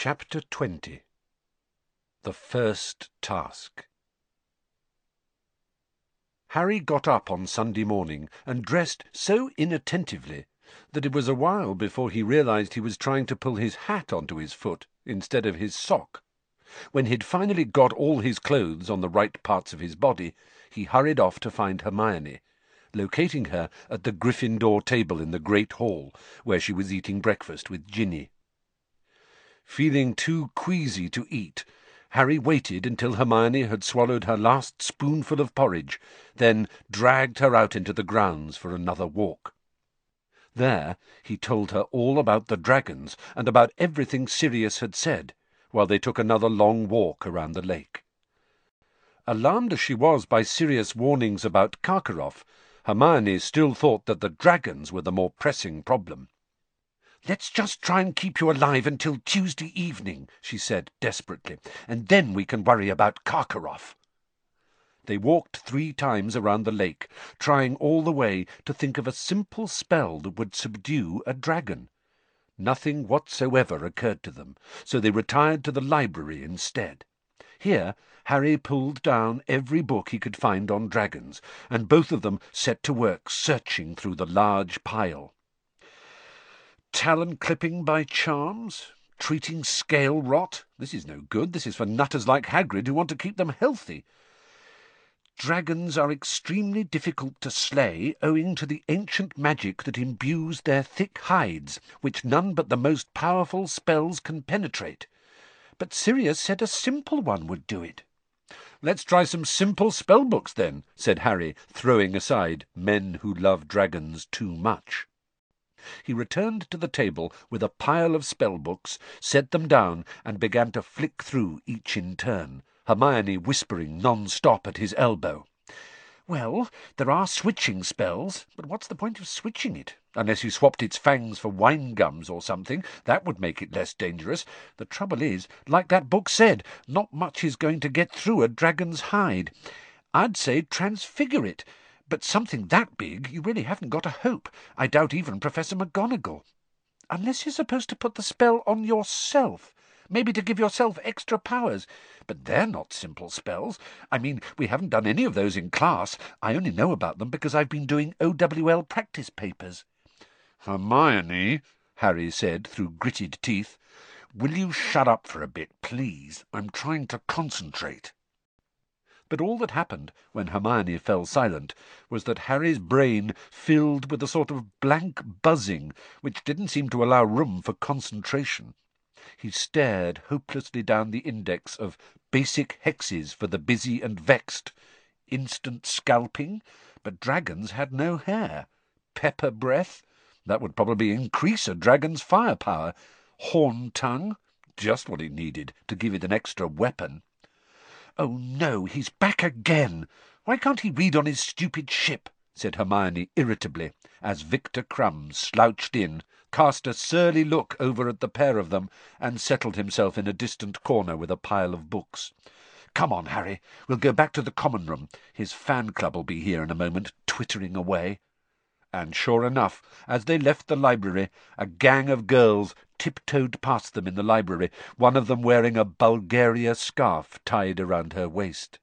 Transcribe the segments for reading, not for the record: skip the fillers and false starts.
Chapter 20. The First Task. Harry got up on Sunday morning and dressed so inattentively that it was a while before he realized he was trying to pull his hat onto his foot instead of his sock. When he'd finally got all his clothes on the right parts of his body, he hurried off to find Hermione, locating her at the Gryffindor table in the Great Hall, where she was eating breakfast with Ginny. Feeling too queasy to eat, Harry waited until Hermione had swallowed her last spoonful of porridge, then dragged her out into the grounds for another walk. There he told her all about the dragons and about everything Sirius had said, while they took another long walk around the lake. Alarmed as she was by Sirius' warnings about Karkaroff, Hermione still thought that the dragons were the more pressing problem. "Let's just try and keep you alive until Tuesday evening," she said desperately, "and then we can worry about Karkaroff." They walked 3 times around the lake, trying all the way to think of a simple spell that would subdue a dragon. Nothing whatsoever occurred to them, so they retired to the library instead. Here Harry pulled down every book he could find on dragons, and both of them set to work searching through the large pile. Talon clipping by charms? Treating scale rot? This is no good. This is for nutters like Hagrid who want to keep them healthy. Dragons are extremely difficult to slay, owing to the ancient magic that imbues their thick hides, which none but the most powerful spells can penetrate. But Sirius said a simple one would do it. "Let's try some simple spell-books, then," said Harry, throwing aside Men Who Love Dragons Too Much. He returned to the table with a pile of spell-books, set them down, and began to flick through each in turn, Hermione whispering non-stop at his elbow. "Well, there are switching spells, but what's the point of switching it? Unless you swapped its fangs for wine gums or something, that would make it less dangerous. The trouble is, like that book said, not much is going to get through a dragon's hide. I'd say transfigure it, but something that big, you really haven't got a hope. I doubt even Professor McGonagall. Unless you're supposed to put the spell on yourself, maybe to give yourself extra powers. But they're not simple spells. I mean, we haven't done any of those in class. I only know about them because I've been doing OWL practice papers." "Hermione," Harry said through gritted teeth, "will you shut up for a bit, please? I'm trying to concentrate." But all that happened when Hermione fell silent was that Harry's brain filled with a sort of blank buzzing which didn't seem to allow room for concentration. He stared hopelessly down the index of basic hexes for the busy and vexed. Instant scalping? But dragons had no hair. Pepper breath? That would probably increase a dragon's firepower. Horn tongue? Just what it needed to give it an extra weapon. "Oh, no, he's back again. Why can't he read on his stupid ship?" said Hermione irritably, as Victor Crumb slouched in, cast a surly look over at the pair of them, and settled himself in a distant corner with a pile of books. "Come on, Harry, we'll go back to the common room. His fan club will be here in a moment, twittering away." And sure enough, as they left the library, a gang of girls tiptoed past them in the library, one of them wearing a Bulgaria scarf tied around her waist.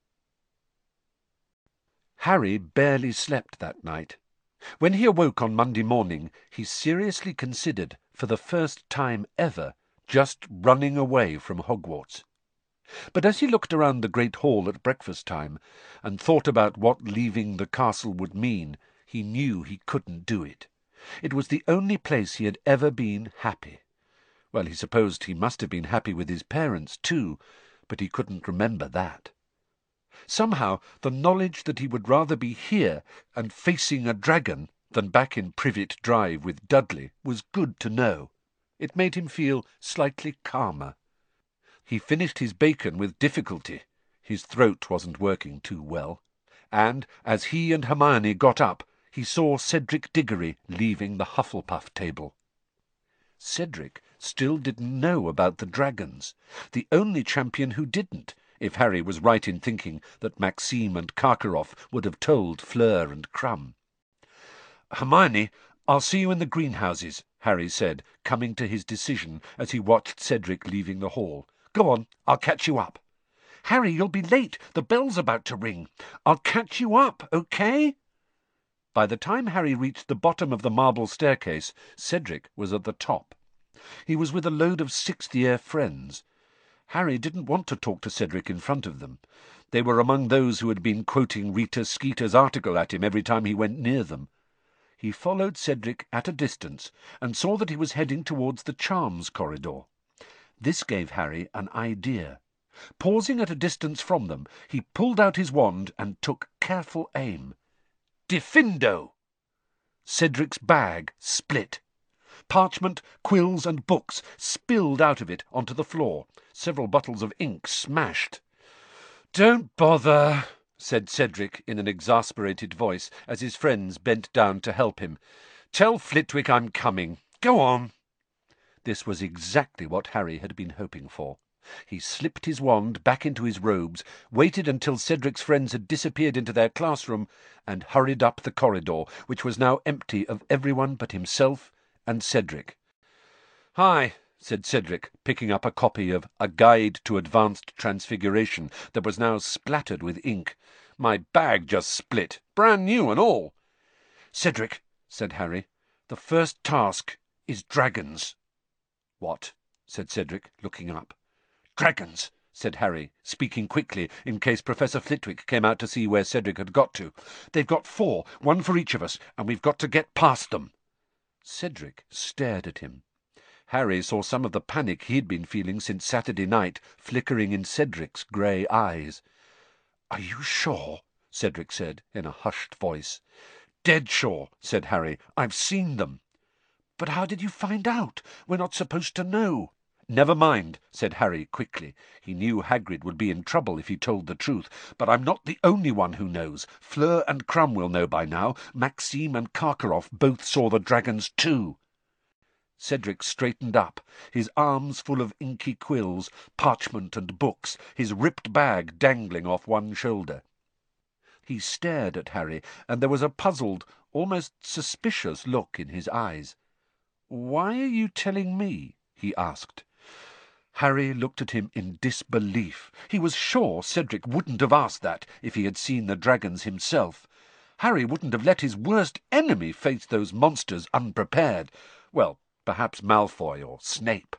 Harry barely slept that night. When he awoke on Monday morning, he seriously considered, for the first time ever, just running away from Hogwarts. But as he looked around the great hall at breakfast time, and thought about what leaving the castle would mean, he knew he couldn't do it. It was the only place he had ever been happy. Well, he supposed he must have been happy with his parents, too, but he couldn't remember that. Somehow the knowledge that he would rather be here and facing a dragon than back in Privet Drive with Dudley was good to know. It made him feel slightly calmer. He finished his bacon with difficulty. His throat wasn't working too well. And as he and Hermione got up, he saw Cedric Diggory leaving the Hufflepuff table. Cedric still didn't know about the dragons, the only champion who didn't, if Harry was right in thinking that Maxime and Karkaroff would have told Fleur and Crumb. "Hermione, I'll see you in the greenhouses," Harry said, coming to his decision as he watched Cedric leaving the hall. "Go on, I'll catch you up." "Harry, you'll be late. The bell's about to ring. I'll catch you up, okay?" By the time Harry reached the bottom of the marble staircase, Cedric was at the top. He was with a load of sixth-year friends. Harry didn't want to talk to Cedric in front of them. They were among those who had been quoting Rita Skeeter's article at him every time he went near them. He followed Cedric at a distance and saw that he was heading towards the charms corridor. This gave Harry an idea. Pausing at a distance from them, he pulled out his wand and took careful aim. Diffindo! Cedric's bag split. Parchment, quills, and books spilled out of it onto the floor. Several bottles of ink smashed. "Don't bother," said Cedric in an exasperated voice as his friends bent down to help him. "Tell Flitwick I'm coming. Go on." This was exactly what Harry had been hoping for. He slipped his wand back into his robes, waited until Cedric's friends had disappeared into their classroom, and hurried up the corridor, which was now empty of everyone but himself and Cedric. "Hi," said Cedric, picking up a copy of A Guide to Advanced Transfiguration that was now splattered with ink. "My bag just split, brand new and all." "Cedric," said Harry, "the first task is dragons." "What?" said Cedric, looking up. "Dragons," said Harry, speaking quickly in case Professor Flitwick came out to see where Cedric had got to. "They've got 4, one for each of us, and we've got to get past them." Cedric stared at him. Harry saw some of the panic he'd been feeling since Saturday night flickering in Cedric's grey eyes. "Are you sure?" Cedric said in a hushed voice. "Dead sure," said Harry. "I've seen them." "But how did you find out? We're not supposed to know." "Never mind," said Harry quickly. He knew Hagrid would be in trouble if he told the truth. "But I'm not the only one who knows. Fleur and Crumb will know by now. Maxime and Karkaroff both saw the dragons too." Cedric straightened up, his arms full of inky quills, parchment and books, his ripped bag dangling off one shoulder. He stared at Harry, and there was a puzzled, almost suspicious look in his eyes. "Why are you telling me?" he asked. Harry looked at him in disbelief. He was sure Cedric wouldn't have asked that if he had seen the dragons himself. Harry wouldn't have let his worst enemy face those monsters unprepared. Well, perhaps Malfoy or Snape.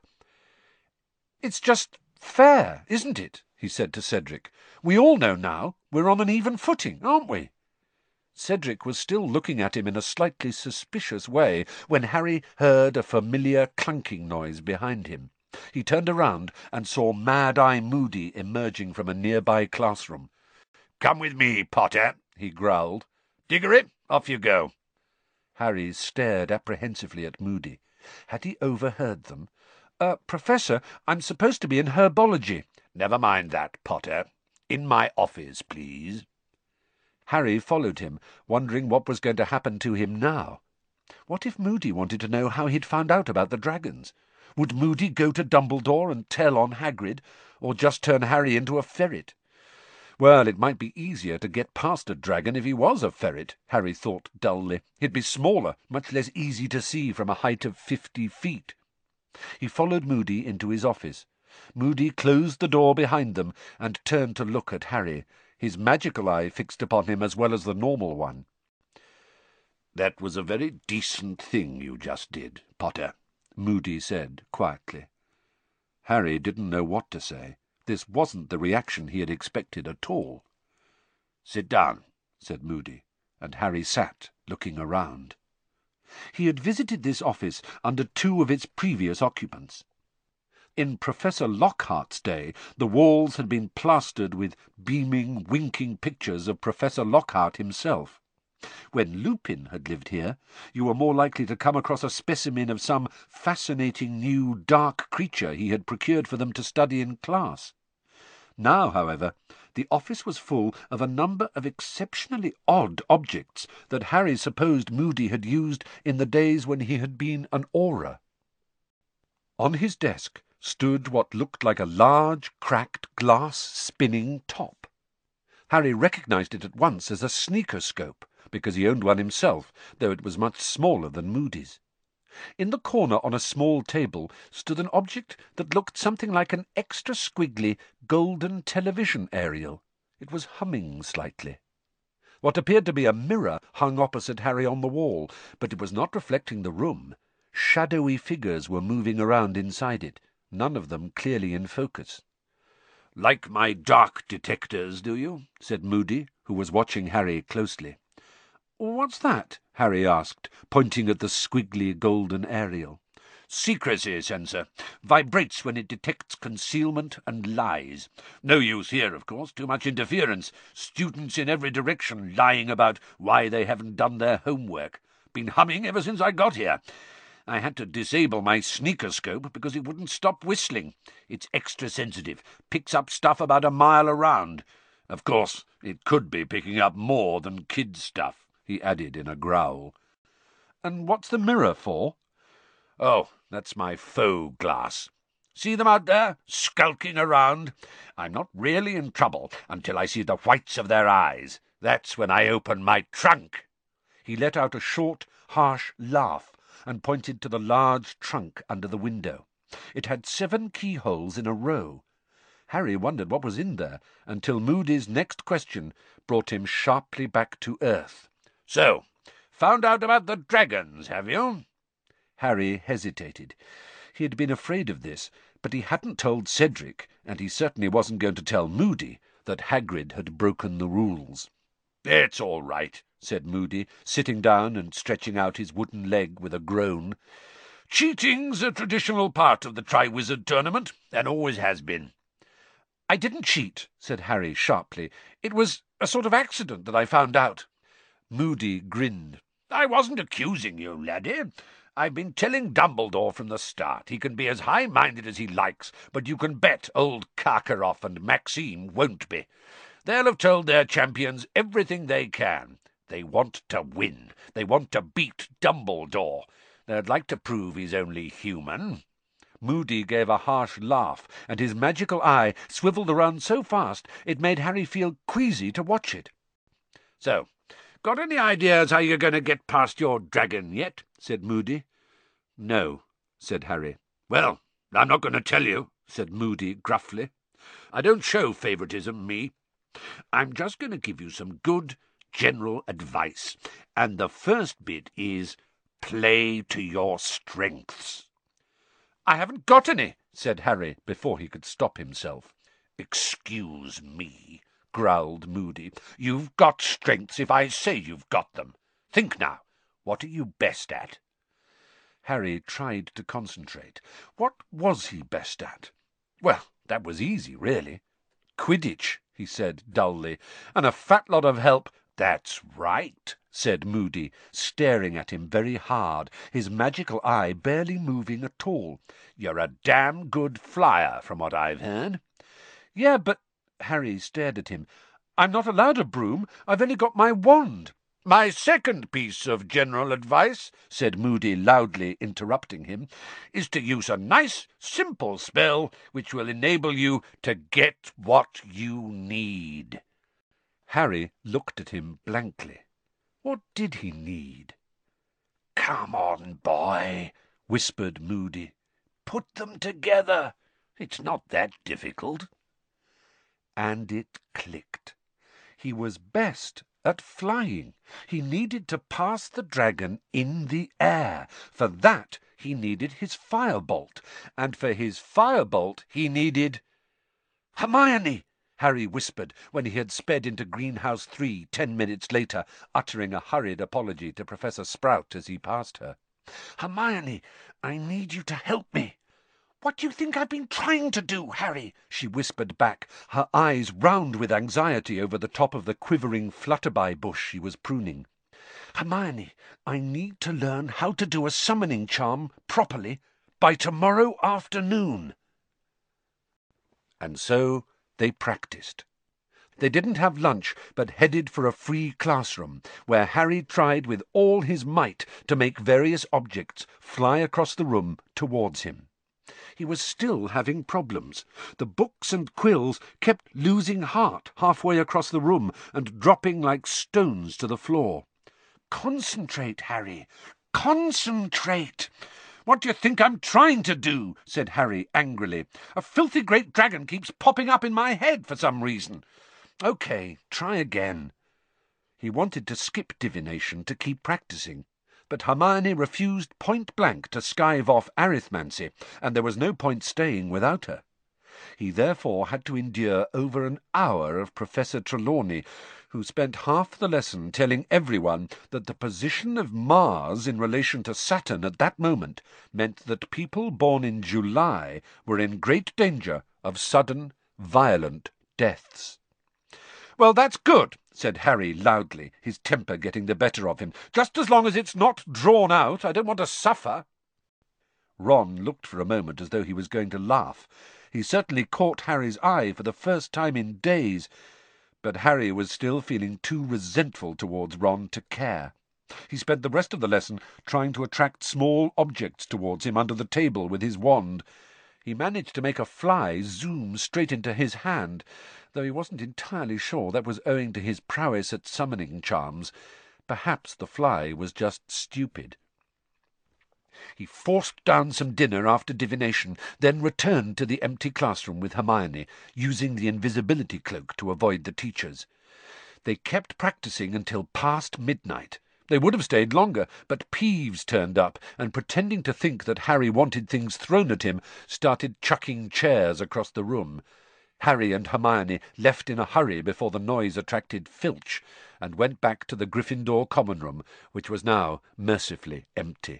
"It's just fair, isn't it?" he said to Cedric. "We all know now we're on an even footing, aren't we?" Cedric was still looking at him in a slightly suspicious way when Harry heard a familiar clunking noise behind him. He turned around and saw Mad-Eye Moody emerging from a nearby classroom. "Come with me, Potter," he growled. "Diggory, off you go." Harry stared apprehensively at Moody. Had he overheard them? Professor, I'm supposed to be in herbology." "Never mind that, Potter. In my office, please." Harry followed him, wondering what was going to happen to him now. What if Moody wanted to know how he'd found out about the dragons? Would Moody go to Dumbledore and tell on Hagrid, or just turn Harry into a ferret? Well, it might be easier to get past a dragon if he was a ferret, Harry thought dully. He'd be smaller, much less easy to see from a height of 50 feet. He followed Moody into his office. Moody closed the door behind them and turned to look at Harry, his magical eye fixed upon him as well as the normal one. "That was a very decent thing you just did, Potter," Moody said quietly. Harry didn't know what to say. This wasn't the reaction he had expected at all. "Sit down," said Moody, and Harry sat, looking around. He had visited this office under 2 of its previous occupants. In Professor Lockhart's day, the walls had been plastered with beaming, winking pictures of Professor Lockhart himself. When Lupin had lived here, you were more likely to come across a specimen of some fascinating new dark creature he had procured for them to study in class. Now, however, the office was full of a number of exceptionally odd objects that Harry supposed Moody had used in the days when he had been an Auror. On his desk stood what looked like a large, cracked glass spinning top. Harry recognized it at once as a sneaker-scope, because he owned one himself, though it was much smaller than Moody's. In the corner on a small table stood an object that looked something like an extra squiggly golden television aerial. It was humming slightly. What appeared to be a mirror hung opposite Harry on the wall, but it was not reflecting the room. Shadowy figures were moving around inside it, none of them clearly in focus. "Like my dark detectors, do you?" said Moody, who was watching Harry closely. "What's that?" Harry asked, pointing at the squiggly golden aerial. "Secrecy sensor. Vibrates when it detects concealment and lies. No use here, of course. Too much interference. Students in every direction lying about why they haven't done their homework. Been humming ever since I got here. I had to disable my sneakerscope because it wouldn't stop whistling. It's extra sensitive. Picks up stuff about a mile around. Of course, it could be picking up more than kids' stuff," he added in a growl. "And what's the mirror for?" "Oh, that's my faux glass. See them out there, skulking around? I'm not really in trouble until I see the whites of their eyes. That's when I open my trunk." He let out a short, harsh laugh and pointed to the large trunk under the window. It had 7 keyholes in a row. Harry wondered what was in there until Moody's next question brought him sharply back to earth. "So, found out about the dragons, have you?" Harry hesitated. He had been afraid of this, but he hadn't told Cedric, and he certainly wasn't going to tell Moody, that Hagrid had broken the rules. "It's all right," said Moody, sitting down and stretching out his wooden leg with a groan. "Cheating's a traditional part of the Triwizard Tournament, and always has been." "I didn't cheat," said Harry sharply. "It was a sort of accident that I found out." Moody grinned. "I wasn't accusing you, laddie. I've been telling Dumbledore from the start. He can be as high-minded as he likes, but you can bet old Karkaroff and Maxime won't be. They'll have told their champions everything they can. They want to win. They want to beat Dumbledore. They'd like to prove he's only human." Moody gave a harsh laugh, and his magical eye swivelled around so fast it made Harry feel queasy to watch it. "So, got any ideas how you're going to get past your dragon yet?" said Moody. "No," said Harry. "Well, I'm not going to tell you," said Moody gruffly. "I don't show favouritism, me. I'm just going to give you some good general advice, and the first bit is play to your strengths." "I haven't got any," said Harry, before he could stop himself. "Excuse me," growled Moody. "You've got strengths if I say you've got them. Think now, what are you best at?" Harry tried to concentrate. What was he best at? Well, that was easy, really. "Quidditch," he said dully, "and a fat lot of help." "That's right," said Moody, staring at him very hard, his magical eye barely moving at all. "You're a damn good flyer, from what I've heard." "Yeah, but—" Harry stared at him. "I'm not allowed a broom. I've only got my wand." "My second piece of general advice," said Moody loudly, interrupting him, "is to use a nice, simple spell which will enable you to get what you need." Harry looked at him blankly. What did he need? "Come on, boy," whispered Moody. "Put them together. It's not that difficult." And it clicked. He was best at flying. He needed to pass the dragon in the air. For that he needed his firebolt, and for his firebolt he needed— "Hermione!" Harry whispered when he had sped into Greenhouse 3 10 minutes later, uttering a hurried apology to Professor Sprout as he passed her. "Hermione, I need you to help me." "What do you think I've been trying to do, Harry?" she whispered back, her eyes round with anxiety over the top of the quivering flutterby bush she was pruning. "Hermione, I need to learn how to do a summoning charm properly by tomorrow afternoon." And so they practised. They didn't have lunch, but headed for a free classroom, where Harry tried with all his might to make various objects fly across the room towards him. He was still having problems. The books and quills kept losing heart halfway across the room and dropping like stones to the floor. "Concentrate, Harry. Concentrate! What do you think I'm trying to do? Said Harry angrily. A filthy great dragon keeps popping up in my head for some reason. OK, try again. He wanted to skip divination to keep practising, but Hermione refused point-blank to skive off arithmancy, and there was no point staying without her. He therefore had to endure over an hour of Professor Trelawney, who spent half the lesson telling everyone that the position of Mars in relation to Saturn at that moment meant that people born in July were in great danger of sudden, violent deaths. "Well, that's good," said Harry loudly, his temper getting the better of him. "Just as long as it's not drawn out. I don't want to suffer." Ron looked for a moment as though he was going to laugh. He certainly caught Harry's eye for the first time in days, but Harry was still feeling too resentful towards Ron to care. He spent the rest of the lesson trying to attract small objects towards him under the table with his wand. He managed to make a fly zoom straight into his hand, though he wasn't entirely sure that was owing to his prowess at summoning charms. Perhaps the fly was just stupid. He forced down some dinner after divination, then returned to the empty classroom with Hermione, using the invisibility cloak to avoid the teachers. They kept practising until past midnight. They would have stayed longer, but Peeves turned up, and pretending to think that Harry wanted things thrown at him, started chucking chairs across the room. Harry and Hermione left in a hurry before the noise attracted Filch, and went back to the Gryffindor common room, which was now mercifully empty.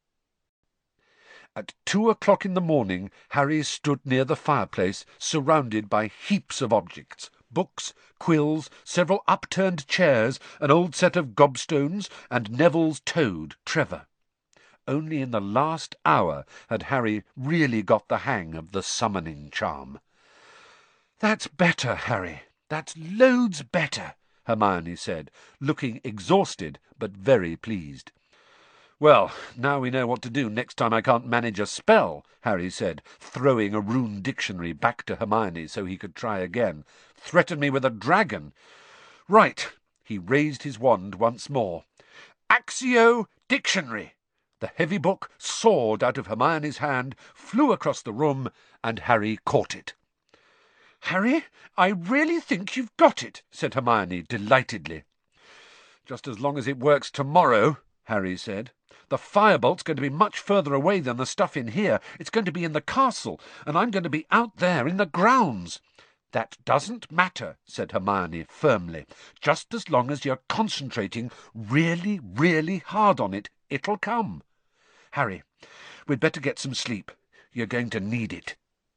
At 2 o'clock in the morning, Harry stood near the fireplace, surrounded by heaps of objects. Books, quills, several upturned chairs, an old set of gobstones, and Neville's toad, Trevor. Only in the last hour had Harry really got the hang of the summoning charm. "That's better, Harry. That's loads better," Hermione said, looking exhausted but very pleased. "Well, now we know what to do next time I can't manage a spell," Harry said, throwing a rune dictionary back to Hermione so he could try again. "Threaten me with a dragon. Right." He raised his wand once more. "Accio Dictionary!" The heavy book soared out of Hermione's hand, flew across the room, and Harry caught it. "Harry, I really think you've got it," said Hermione delightedly. "Just as long as it works tomorrow," Harry said. "The firebolt's going to be much further away than the stuff in here. It's going to be in the castle, and I'm going to be out there in the grounds." "That doesn't matter," said Hermione firmly. "Just as long as you're concentrating really, really hard on it, it'll come. Harry, we'd better get some sleep. You're going to need it."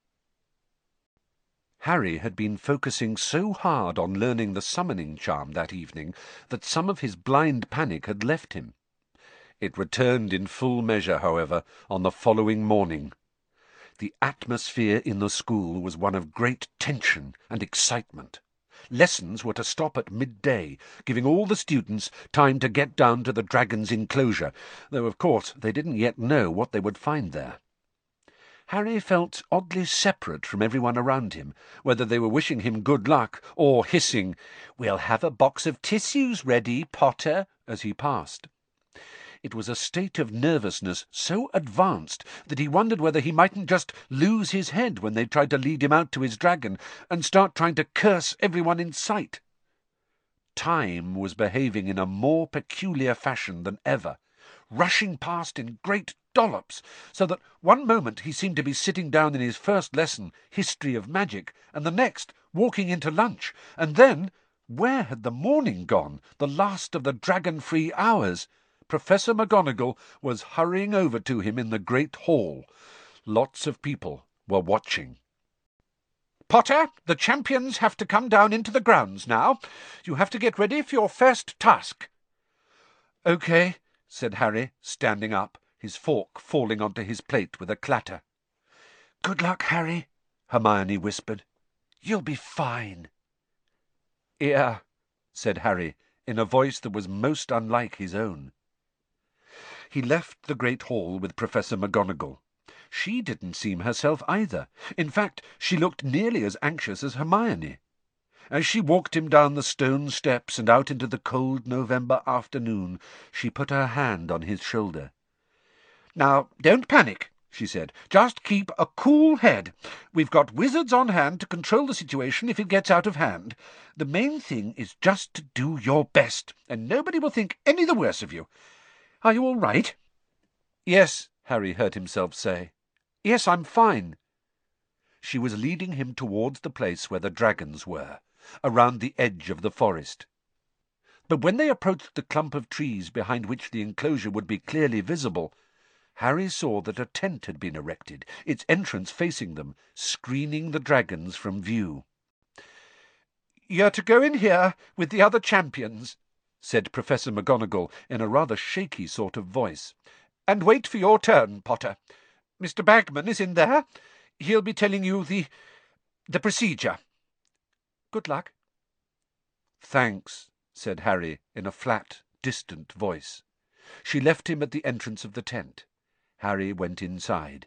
Harry had been focusing so hard on learning the summoning charm that evening that some of his blind panic had left him. It returned in full measure, however, on the following morning. The atmosphere in the school was one of great tension and excitement. Lessons were to stop at midday, giving all the students time to get down to the dragon's enclosure, though of course they didn't yet know what they would find there. Harry felt oddly separate from everyone around him, whether they were wishing him good luck or hissing, "We'll have a box of tissues ready, Potter," as he passed. It was a state of nervousness so advanced that he wondered whether he mightn't just lose his head when they tried to lead him out to his dragon and start trying to curse everyone in sight. Time was behaving in a more peculiar fashion than ever, rushing past in great dollops, so that one moment he seemed to be sitting down in his first lesson, History of Magic, and the next walking into lunch, and then, where had the morning gone, the last of the dragon-free hours? Professor McGonagall was hurrying over to him in the great hall. Lots of people were watching. "Potter, the champions have to come down into the grounds now. You have to get ready for your first task." "OK," said Harry, standing up, his fork falling onto his plate with a clatter. "Good luck, Harry," Hermione whispered. "You'll be fine." "Yeah," said Harry, in a voice that was most unlike his own. He left the great hall with Professor McGonagall. She didn't seem herself either. In fact, she looked nearly as anxious as Hermione. As she walked him down the stone steps and out into the cold November afternoon, she put her hand on his shoulder. "Now, don't panic," she said. "Just keep a cool head. We've got wizards on hand to control the situation if it gets out of hand. The main thing is just to do your best, and nobody will think any the worse of you. Are you all right?" "Yes," Harry heard himself say. "Yes, I'm fine." She was leading him towards the place where the dragons were, around the edge of the forest. But when they approached the clump of trees behind which the enclosure would be clearly visible, Harry saw that a tent had been erected, its entrance facing them, screening the dragons from view. "You're to go in here with the other champions," said Professor McGonagall in a rather shaky sort of voice, "and wait for your turn, Potter. Mr. Bagman is in there. He'll be telling you the procedure. Good luck." "Thanks," said Harry in a flat, distant voice. She left him at the entrance of the tent. Harry went inside.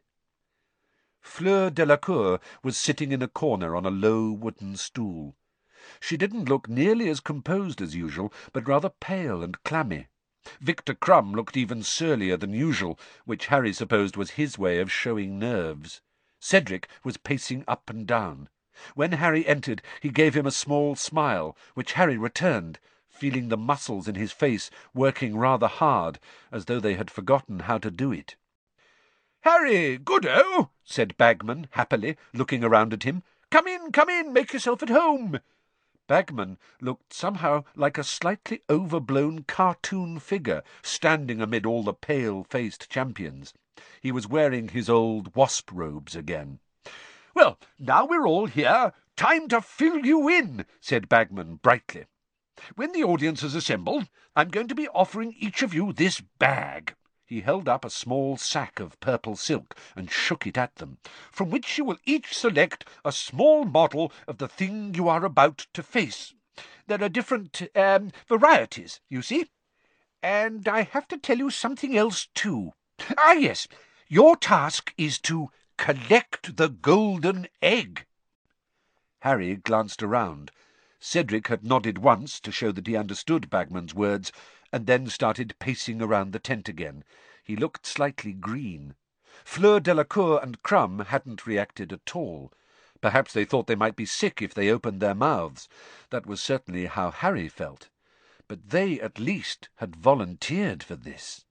Fleur Delacour was sitting in a corner on a low wooden stool. She didn't look nearly as composed as usual, but rather pale and clammy. Victor Crumb looked even surlier than usual, which Harry supposed was his way of showing nerves. Cedric was pacing up and down. When Harry entered, he gave him a small smile, which Harry returned, feeling the muscles in his face working rather hard, as though they had forgotten how to do it. "Harry, good-o," said Bagman happily, looking around at him. Come in, make yourself at home." Bagman looked somehow like a slightly overblown cartoon figure standing amid all the pale-faced champions. He was wearing his old wasp robes again. "Well, now we're all here, time to fill you in," said Bagman brightly. "When the audience has assembled, I'm going to be offering each of you this bag." He held up a small sack of purple silk and shook it at them, "from which you will each select a small model of the thing you are about to face. There are different varieties, you see. And I have to tell you something else, too. Ah, yes, your task is to collect the golden egg." Harry glanced around. Cedric had nodded once to show that he understood Bagman's words, and then started pacing around the tent again. He looked slightly green. Fleur Delacour and Crumb hadn't reacted at all. Perhaps they thought they might be sick if they opened their mouths. That was certainly how Harry felt. But they, at least, had volunteered for this.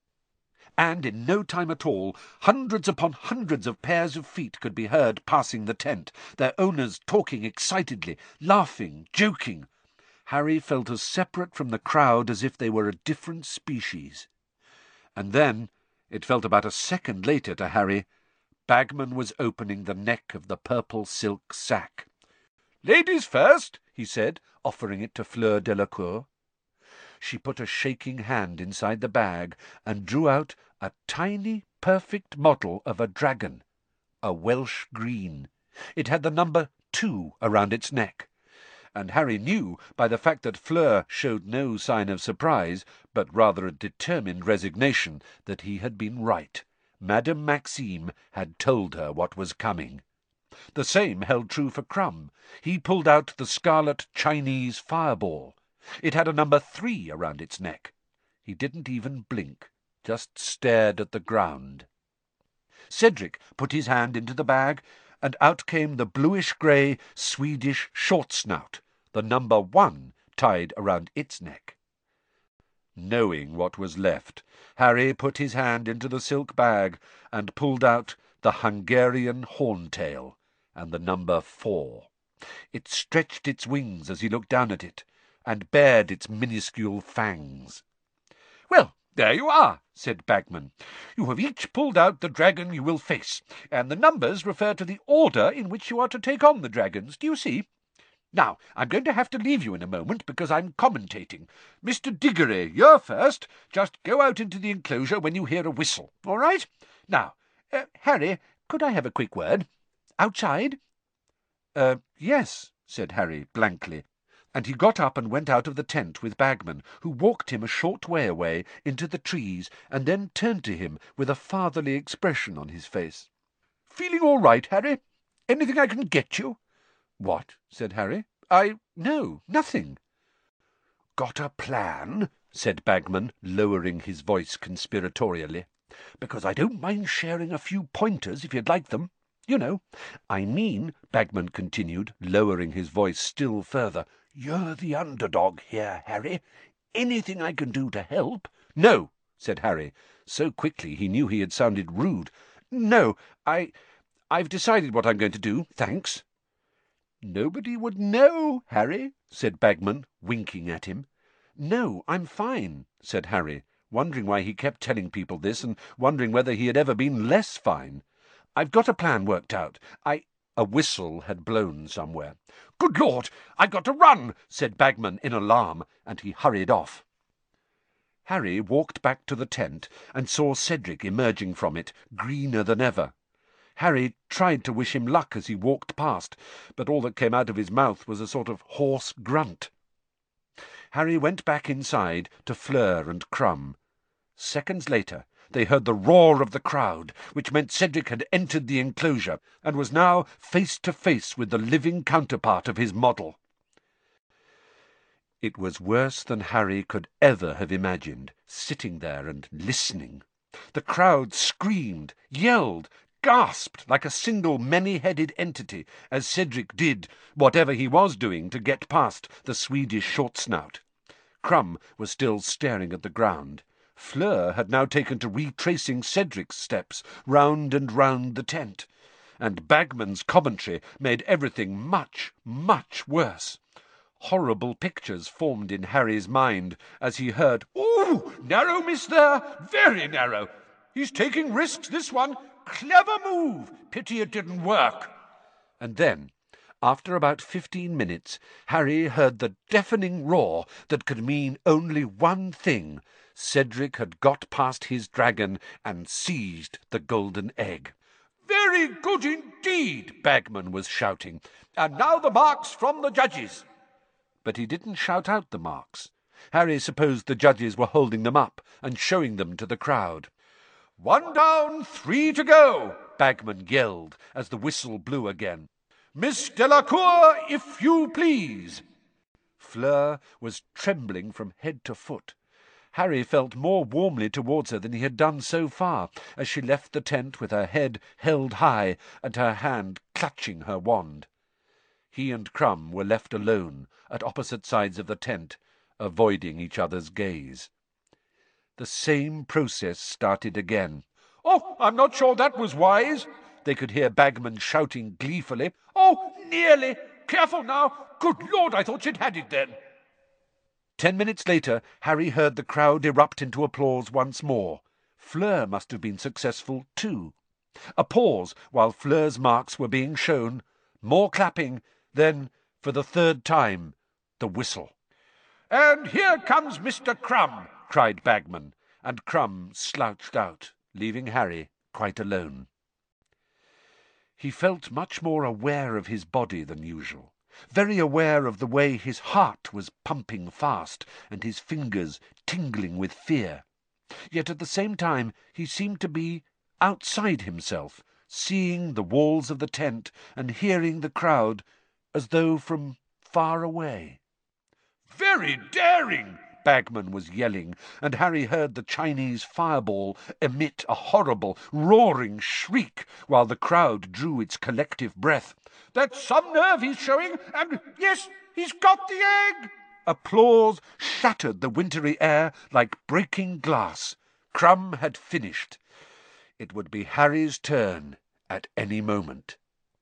And in no time at all, hundreds upon hundreds of pairs of feet could be heard passing the tent, their owners talking excitedly, laughing, joking. Harry felt as separate from the crowd as if they were a different species. And then, it felt about a second later to Harry, Bagman was opening the neck of the purple silk sack. "Ladies first," he said, offering it to Fleur Delacour. She put a shaking hand inside the bag and drew out a tiny, perfect model of a dragon, a Welsh green. It had the number 2 around its neck, and Harry knew by the fact that Fleur showed no sign of surprise, but rather a determined resignation, that he had been right. Madame Maxime had told her what was coming. The same held true for Crumb. He pulled out the scarlet Chinese fireball. It had a number 3 around its neck. He didn't even blink, just stared at the ground. Cedric put his hand into the bag, and out came the bluish-grey Swedish short-snout, the number 1 tied around its neck. Knowing what was left, Harry put his hand into the silk bag and pulled out the Hungarian horntail and the number 4. It stretched its wings as he looked down at it, and bared its minuscule fangs. "Well, there you are," said Bagman. "You have each pulled out the dragon you will face, and the numbers refer to the order in which you are to take on the dragons. Do you see? Now, I'm going to have to leave you in a moment, because I'm commentating. Mr. Diggory, you're first. Just go out into the enclosure when you hear a whistle, all right? Now, Harry, could I have a quick word? Outside?" Yes," said Harry blankly, and he got up and went out of the tent with Bagman, who walked him a short way away into the trees, and then turned to him with a fatherly expression on his face. "Feeling all right, Harry? Anything I can get you?" "What?" said Harry. No, nothing." "Got a plan?" said Bagman, lowering his voice conspiratorially. "Because I don't mind sharing a few pointers if you'd like them. You know, I mean," Bagman continued, lowering his voice still further, "you're the underdog here, Harry. Anything I can do to help—" "No," said Harry, so quickly he knew he had sounded rude. "No, I've decided what I'm going to do, thanks." "Nobody would know, Harry," said Bagman, winking at him. "No, I'm fine," said Harry, wondering why he kept telling people this, and wondering whether he had ever been less fine. "I've got a plan worked out. A whistle had blown somewhere. "Good Lord, I've got to run," said Bagman in alarm, and he hurried off. Harry walked back to the tent and saw Cedric emerging from it, greener than ever. Harry tried to wish him luck as he walked past, but all that came out of his mouth was a sort of hoarse grunt. Harry went back inside to Fleur and Crumb. Seconds later they heard the roar of the crowd, which meant Cedric had entered the enclosure and was now face to face with the living counterpart of his model. It was worse than Harry could ever have imagined, sitting there and listening. The crowd screamed, yelled, gasped like a single many-headed entity as Cedric did whatever he was doing to get past the Swedish short-snout. Crumb was still staring at the ground. Fleur had now taken to retracing Cedric's steps round and round the tent, and Bagman's commentary made everything much, much worse. Horrible pictures formed in Harry's mind as he heard, "Ooh, narrow miss there, very narrow. He's taking risks, this one. Clever move. Pity it didn't work." And then, after about 15 minutes, Harry heard the deafening roar that could mean only one thing. Cedric had got past his dragon and seized the golden egg. "Very good indeed," Bagman was shouting. "And now the marks from the judges." But he didn't shout out the marks. Harry supposed the judges were holding them up and showing them to the crowd. "1 down, 3 to go," Bagman yelled as the whistle blew again. "Miss Delacour, if you please." Fleur was trembling from head to foot. Harry felt more warmly towards her than he had done so far, as she left the tent with her head held high and her hand clutching her wand. He and Crumb were left alone at opposite sides of the tent, avoiding each other's gaze. The same process started again. "Oh, I'm not sure that was wise," they could hear Bagman shouting gleefully. "Oh, nearly. Careful now. Good Lord, I thought she'd had it then." 10 minutes later, Harry heard the crowd erupt into applause once more. Fleur must have been successful too. A pause while Fleur's marks were being shown, more clapping, then, for the 3rd time, the whistle. "And here comes Mr. Crumb," cried Bagman, and Crumb slouched out, leaving Harry quite alone. He felt much more aware of his body than usual, very aware of the way his heart was pumping fast and his fingers tingling with fear. Yet at the same time he seemed to be outside himself, seeing the walls of the tent and hearing the crowd as though from far away. "Very daring!" Bagman was yelling, and Harry heard the Chinese fireball emit a horrible, roaring shriek while the crowd drew its collective breath. "That's some nerve he's showing, and yes, he's got the egg!" Applause shattered the wintry air like breaking glass. Crumb had finished. It would be Harry's turn at any moment.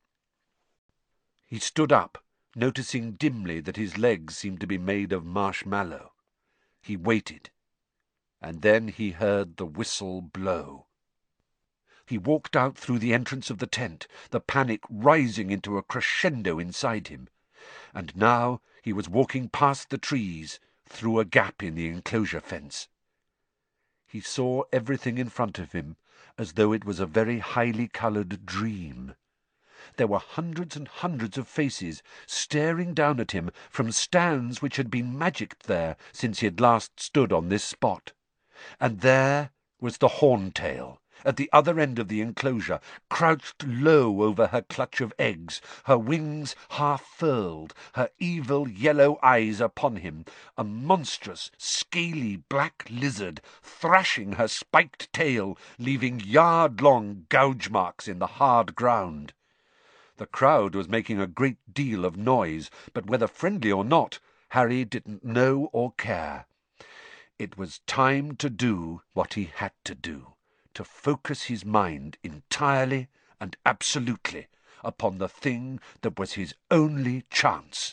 He stood up, noticing dimly that his legs seemed to be made of marshmallow. He waited, and then he heard the whistle blow. He walked out through the entrance of the tent, the panic rising into a crescendo inside him, and now he was walking past the trees, through a gap in the enclosure fence. He saw everything in front of him as though it was a very highly coloured dream. There were hundreds and hundreds of faces staring down at him from stands which had been magicked there since he had last stood on this spot. And there was the Horntail, at the other end of the enclosure, crouched low over her clutch of eggs, her wings half furled, her evil yellow eyes upon him, a monstrous, scaly black lizard, thrashing her spiked tail, leaving yard-long gouge marks in the hard ground. The crowd was making a great deal of noise, but whether friendly or not, Harry didn't know or care. It was time to do what he had to do, to focus his mind entirely and absolutely upon the thing that was his only chance.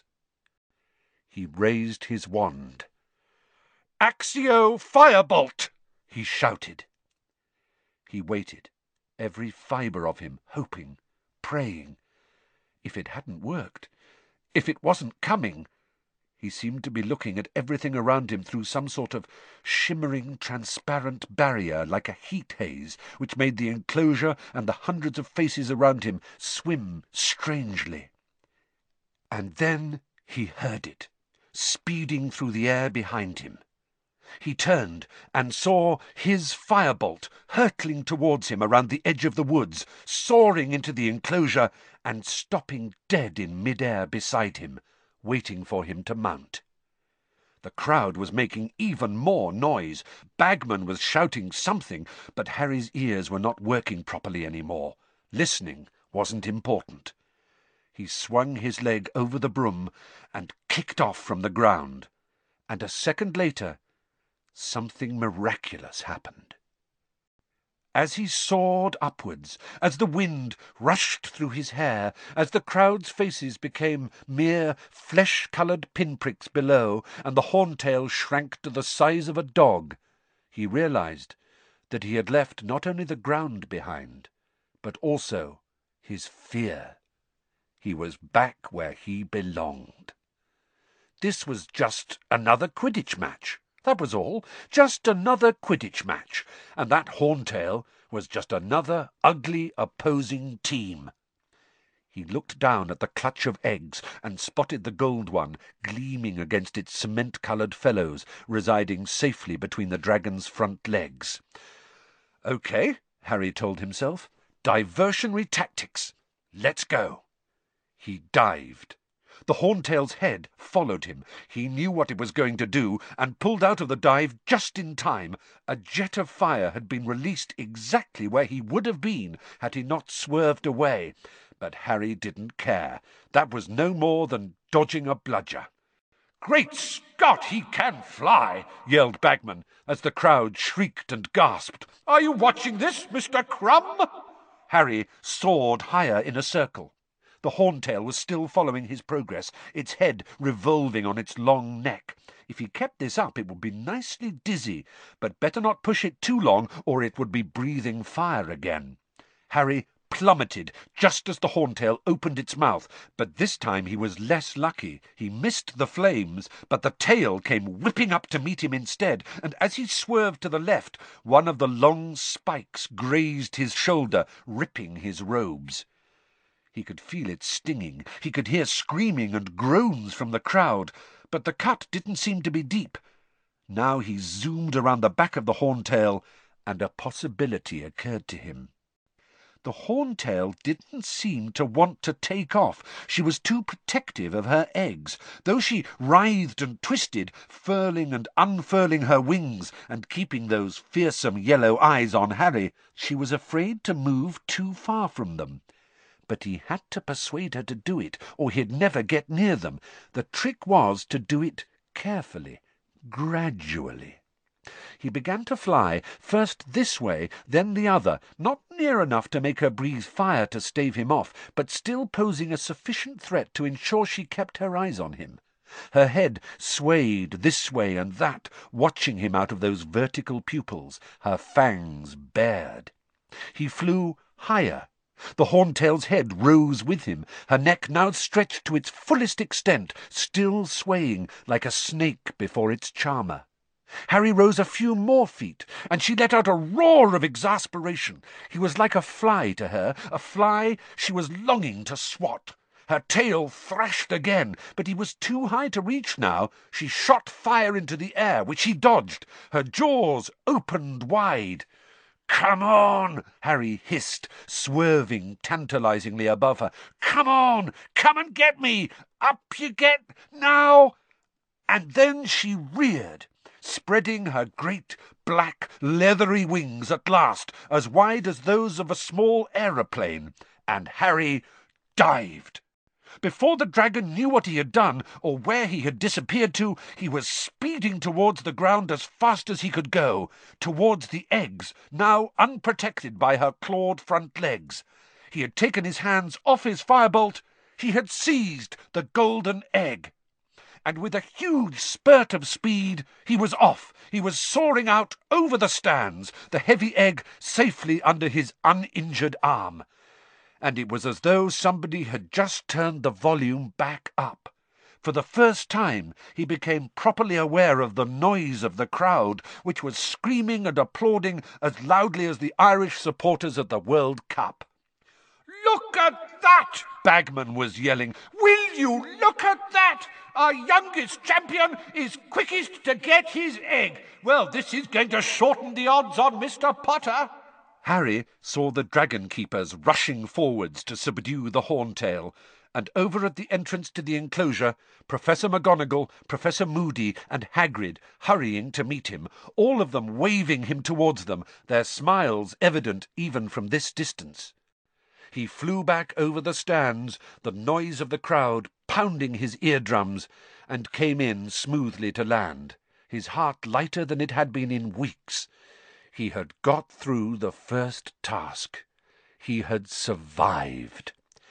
He raised his wand. "Accio Firebolt!" he shouted. He waited, every fibre of him hoping, praying. If it hadn't worked, if it wasn't coming. He seemed to be looking at everything around him through some sort of shimmering, transparent barrier, like a heat haze, which made the enclosure and the hundreds of faces around him swim strangely. And then he heard it, speeding through the air behind him. He turned and saw his firebolt hurtling towards him around the edge of the woods, soaring into the enclosure and stopping dead in mid-air beside him, waiting for him to mount. The crowd was making even more noise. Bagman was shouting something, but Harry's ears were not working properly any more. Listening wasn't important. He swung his leg over the broom and kicked off from the ground, and a second later something miraculous happened. As he soared upwards, as the wind rushed through his hair, as the crowd's faces became mere flesh-coloured pinpricks below, and the horntail shrank to the size of a dog, he realized that he had left not only the ground behind, but also his fear. He was back where he belonged. This was just another Quidditch match. That was all, just another Quidditch match, and that horntail was just another ugly opposing team. He looked down at the clutch of eggs and spotted the gold one gleaming against its cement-coloured fellows, residing safely between the dragon's front legs. "Okay," Harry told himself, "diversionary tactics. Let's go." He dived. The horntail's head followed him. He knew what it was going to do, and pulled out of the dive just in time. A jet of fire had been released exactly where he would have been had he not swerved away. But Harry didn't care. That was no more than dodging a bludger. "Great Scott, he can fly!" yelled Bagman, as the crowd shrieked and gasped. "Are you watching this, Mr. Crumb?" Harry soared higher in a circle. The horntail was still following his progress, its head revolving on its long neck. If he kept this up, it would be nicely dizzy, but better not push it too long, or it would be breathing fire again. Harry plummeted just as the horntail opened its mouth, but this time he was less lucky. He missed the flames, but the tail came whipping up to meet him instead, and as he swerved to the left, one of the long spikes grazed his shoulder, ripping his robes. He could feel it stinging. He could hear screaming and groans from the crowd, but the cut didn't seem to be deep. Now he zoomed around the back of the horntail, and a possibility occurred to him. The horntail didn't seem to want to take off. She was too protective of her eggs. Though she writhed and twisted, furling and unfurling her wings and keeping those fearsome yellow eyes on Harry, she was afraid to move too far from them. But he had to persuade her to do it, or he'd never get near them. The trick was to do it carefully, gradually. He began to fly, first this way, then the other, not near enough to make her breathe fire to stave him off, but still posing a sufficient threat to ensure she kept her eyes on him. Her head swayed this way and that, watching him out of those vertical pupils, her fangs bared. He flew higher. The horntail's head rose with him, her neck now stretched to its fullest extent, still swaying like a snake before its charmer. Harry rose a few more feet, and she let out a roar of exasperation. He was like a fly to her, a fly she was longing to swat. Her tail thrashed again, but he was too high to reach now. She shot fire into the air, which he dodged. Her jaws opened wide. "Come on!" Harry hissed, swerving tantalizingly above her. "Come on! Come and get me! Up you get! Now!" And then she reared, spreading her great black leathery wings at last, as wide as those of a small aeroplane, and Harry dived. Before the dragon knew what he had done, or where he had disappeared to, he was speeding towards the ground as fast as he could go, towards the eggs, now unprotected by her clawed front legs. He had taken his hands off his firebolt. He had seized the golden egg. And with a huge spurt of speed, he was off. He was soaring out over the stands, the heavy egg safely under his uninjured arm. And it was as though somebody had just turned the volume back up. For the first time he became properly aware of the noise of the crowd, which was screaming and applauding as loudly as the Irish supporters at the World Cup. "Look at that!" Bagman was yelling. "Will you look at that? Our youngest champion is quickest to get his egg. Well, this is going to shorten the odds on Mr. Potter." Harry saw the dragon keepers rushing forwards to subdue the horntail, and over at the entrance to the enclosure, Professor McGonagall, Professor Moody, and Hagrid hurrying to meet him, all of them waving him towards them, their smiles evident even from this distance. He flew back over the stands, the noise of the crowd pounding his eardrums, and came in smoothly to land, his heart lighter than it had been in weeks. He had got through the first task. He had survived.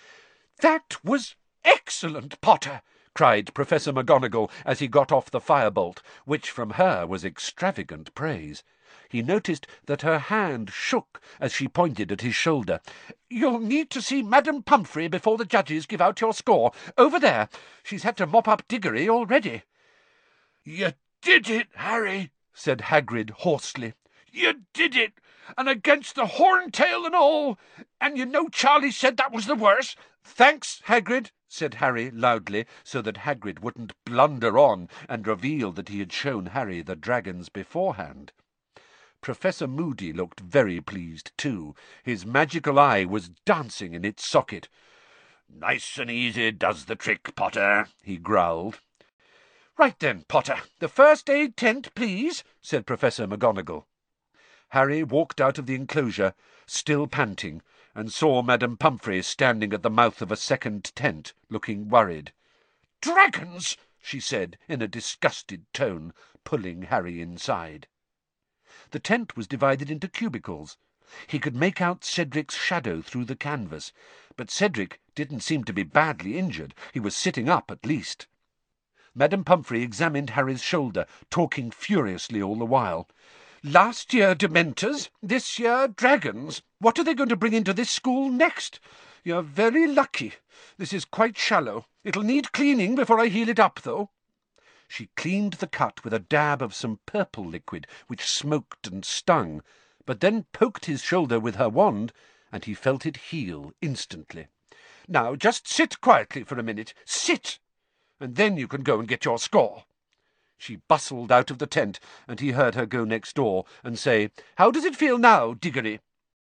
"That was excellent, Potter!" cried Professor McGonagall as he got off the firebolt, which from her was extravagant praise. He noticed that her hand shook as she pointed at his shoulder. "You'll need to see Madame Pumphrey before the judges give out your score. Over there. She's had to mop up Diggory already." "You did it, Harry," said Hagrid hoarsely. "You did it, and against the horntail and all. And you know Charlie said that was the worst." "Thanks, Hagrid," said Harry loudly, so that Hagrid wouldn't blunder on and reveal that he had shown Harry the dragons beforehand. Professor Moody looked very pleased too. His magical eye was dancing in its socket. "Nice and easy does the trick, Potter," he growled. "Right then, Potter, the first aid tent, please," said Professor McGonagall. Harry walked out of the enclosure, still panting, and saw Madame Pumphrey standing at the mouth of a second tent, looking worried. "Dragons!" she said in a disgusted tone, pulling Harry inside. The tent was divided into cubicles. He could make out Cedric's shadow through the canvas, but Cedric didn't seem to be badly injured. He was sitting up, at least. Madame Pumphrey examined Harry's shoulder, talking furiously all the while. "Last year Dementors, this year dragons. What are they going to bring into this school next? You're very lucky. This is quite shallow. It'll need cleaning before I heal it up, though." She cleaned the cut with a dab of some purple liquid, which smoked and stung, but then poked his shoulder with her wand, and he felt it heal instantly. "Now just sit quietly for a minute. Sit! And then you can go and get your score." She bustled out of the tent, and he heard her go next door and say, "How does it feel now, Diggory?"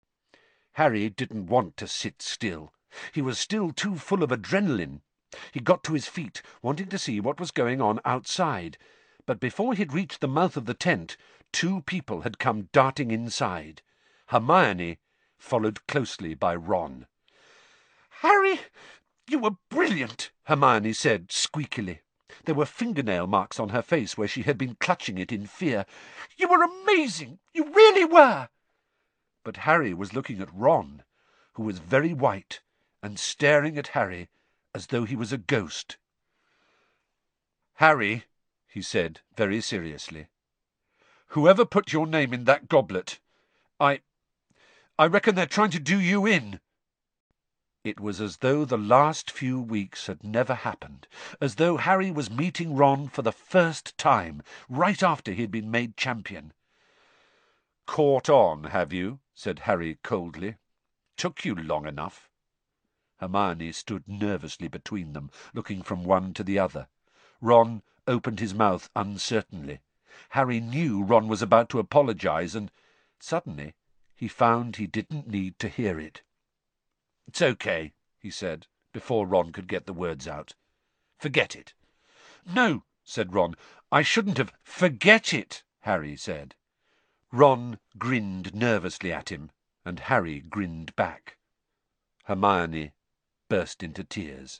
Harry didn't want to sit still. He was still too full of adrenaline. He got to his feet, wanting to see what was going on outside, but before he'd reached the mouth of the tent, 2 people had come darting inside. Hermione, followed closely by Ron. "Harry, you were brilliant," Hermione said squeakily. There were fingernail marks on her face where she had been clutching it in fear. "You were amazing. You really were." But Harry was looking at Ron, who was very white and staring at Harry as though he was a ghost. "Harry," he said very seriously, "whoever put your name in that goblet, I reckon they're trying to do you in." It was as though the last few weeks had never happened, as though Harry was meeting Ron for the first time, right after he had been made champion. "Caught on, have you?" said Harry coldly. "Took you long enough." Hermione stood nervously between them, looking from one to the other. Ron opened his mouth uncertainly. Harry knew Ron was about to apologize, and suddenly he found he didn't need to hear it. "It's okay," he said, before Ron could get the words out. "Forget it." "No," said Ron. "I shouldn't have—" "Forget it," Harry said. Ron grinned nervously at him, and Harry grinned back. Hermione burst into tears.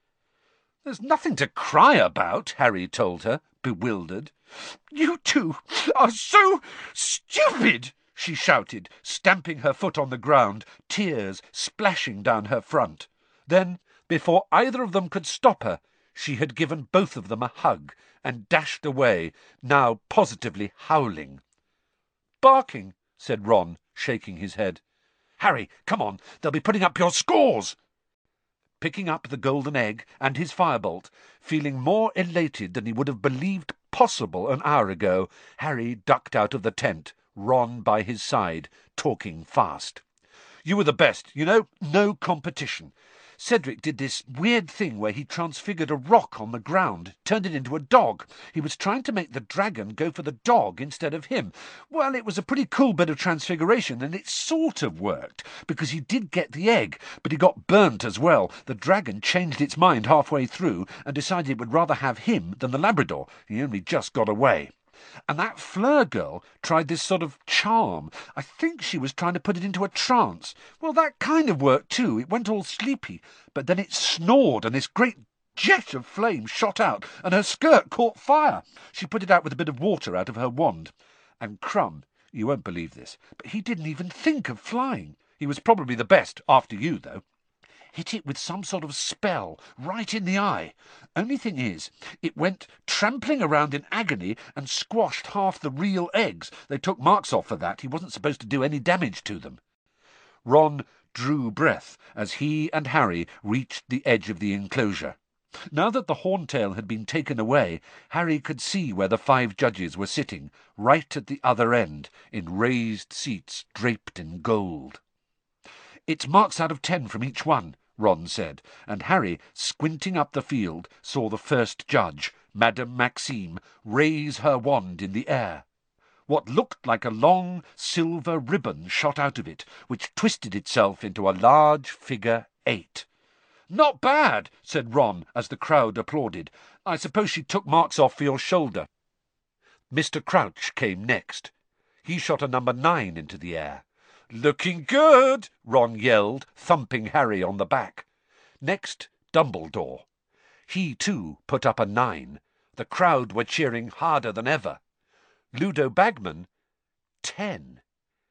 "There's nothing to cry about," Harry told her, bewildered. "You two are so stupid!" she shouted, stamping her foot on the ground, tears splashing down her front. Then, before either of them could stop her, she had given both of them a hug and dashed away, now positively howling. "Barking," said Ron, shaking his head. "Harry, come on, they'll be putting up your scores." Picking up the golden egg and his firebolt, feeling more elated than he would have believed possible an hour ago, Harry ducked out of the tent, Ron by his side, talking fast. "You were the best, you know, no competition. Cedric did this weird thing where he transfigured a rock on the ground, turned it into a dog. He was trying to make the dragon go for the dog instead of him. Well, it was a pretty cool bit of transfiguration, and it sort of worked, because he did get the egg, but he got burnt as well. The dragon changed its mind halfway through and decided it would rather have him than the Labrador. He only just got away. And that Fleur girl tried this sort of charm. I think she was trying to put it into a trance. Well, that kind of worked too. It went all sleepy, but then it snored and this great jet of flame shot out and her skirt caught fire. She put it out with a bit of water out of her wand. And Crumb, you won't believe this, but he didn't even think of flying. He was probably the best, after you, though. Hit it with some sort of spell, right in the eye. Only thing is, it went trampling around in agony and squashed half the real eggs. They took marks off for that. He wasn't supposed to do any damage to them. Ron drew breath as he and Harry reached the edge of the enclosure. Now that the horntail had been taken away, Harry could see where the 5 judges were sitting, right at the other end, in raised seats draped in gold. "It's marks out of 10 from each one," Ron said, and Harry, squinting up the field, saw the first judge, Madame Maxime, raise her wand in the air. What looked like a long silver ribbon shot out of it, which twisted itself into a large figure 8. "Not bad," said Ron as the crowd applauded. "I suppose she took marks off for your shoulder." Mr. Crouch came next. He shot a number 9 into the air. "Looking good," Ron yelled, thumping Harry on the back. Next, Dumbledore. He, too, put up a 9. The crowd were cheering harder than ever. Ludo Bagman, 10.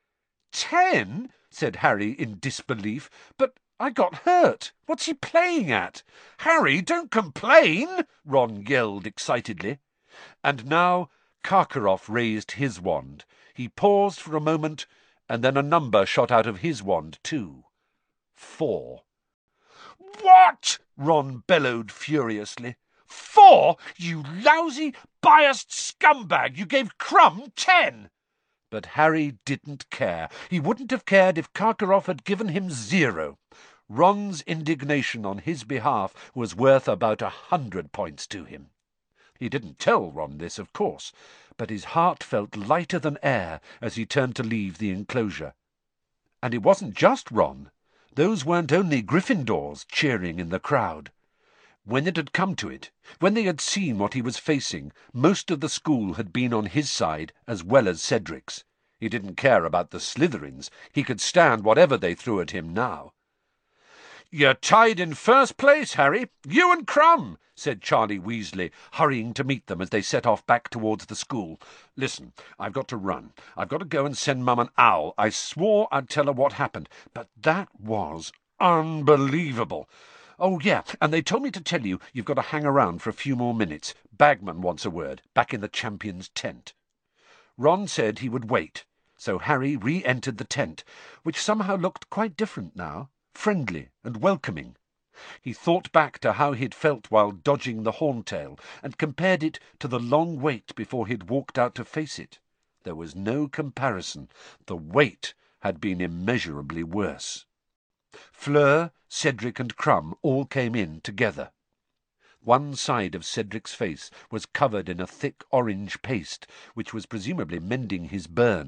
"10?" said Harry in disbelief. "But I got hurt. What's he playing at?" "Harry, don't complain," Ron yelled excitedly. And now Karkaroff raised his wand. He paused for a moment, and then a number shot out of his wand too. 4. "What?" Ron bellowed furiously. 4? You lousy, biased scumbag! You gave Crumb 10! But Harry didn't care. He wouldn't have cared if Karkaroff had given him 0. Ron's indignation on his behalf was worth about 100 points to him. He didn't tell Ron this, of course, but his heart felt lighter than air as he turned to leave the enclosure. And it wasn't just Ron. Those weren't only Gryffindors cheering in the crowd. When it had come to it, when they had seen what he was facing, most of the school had been on his side as well as Cedric's. He didn't care about the Slytherins. He could stand whatever they threw at him now. "You're tied in first place, Harry. You and Crumb," said Charlie Weasley, hurrying to meet them as they set off back towards the school. "Listen, I've got to run. I've got to go and send Mum an owl. I swore I'd tell her what happened, but that was unbelievable. Oh, yeah, and they told me to tell you you've got to hang around for a few more minutes. Bagman wants a word, back in the champion's tent." Ron said he would wait, so Harry re-entered the tent, which somehow looked quite different now, friendly and welcoming. He thought back to how he'd felt while dodging the horntail, and compared it to the long wait before he'd walked out to face it. There was no comparison. The wait had been immeasurably worse. Fleur, Cedric and Crumb all came in together. One side of Cedric's face was covered in a thick orange paste, which was presumably mending his burn.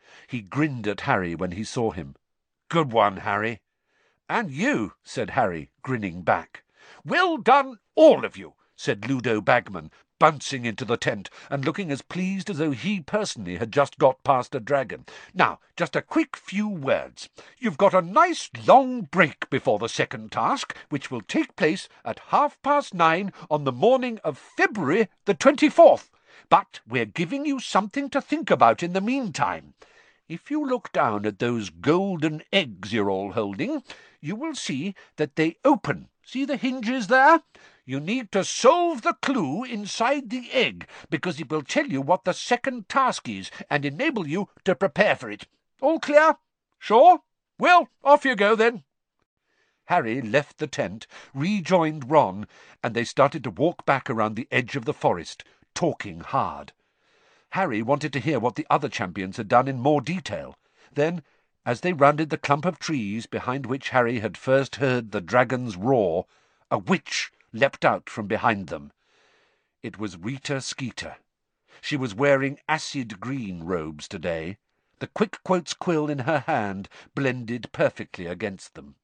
He grinned at Harry when he saw him. "Good one, Harry." "And you," said Harry, grinning back. "Well done, all of you," said Ludo Bagman, bouncing into the tent and looking as pleased as though he personally had just got past a dragon. "Now, just a quick few words. You've got a nice long break before the second task, which will take place at 9:30 on the morning of February the 24th. But we're giving you something to think about in the meantime. If you look down at those golden eggs you're all holding, you will see that they open. See the hinges there? You need to solve the clue inside the egg, because it will tell you what the second task is and enable you to prepare for it. All clear? Sure? Well, off you go then." Harry left the tent, rejoined Ron, and they started to walk back around the edge of the forest, talking hard. Harry wanted to hear what the other champions had done in more detail. Then, as they rounded the clump of trees behind which Harry had first heard the dragon's roar, a witch leapt out from behind them. It was Rita Skeeter. She was wearing acid green robes today. The Quick Quotes quill in her hand blended perfectly against them.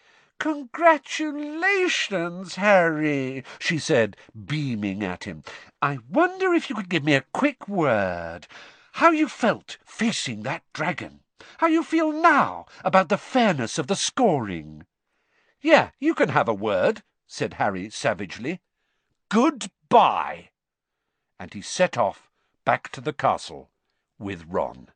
"Congratulations, Harry," she said, beaming at him. "I wonder if you could give me a quick word. How you felt facing that dragon? How you feel now about the fairness of the scoring?" "Yeah, you can have a word," said Harry savagely. "Goodbye." And he set off back to the castle with Ron.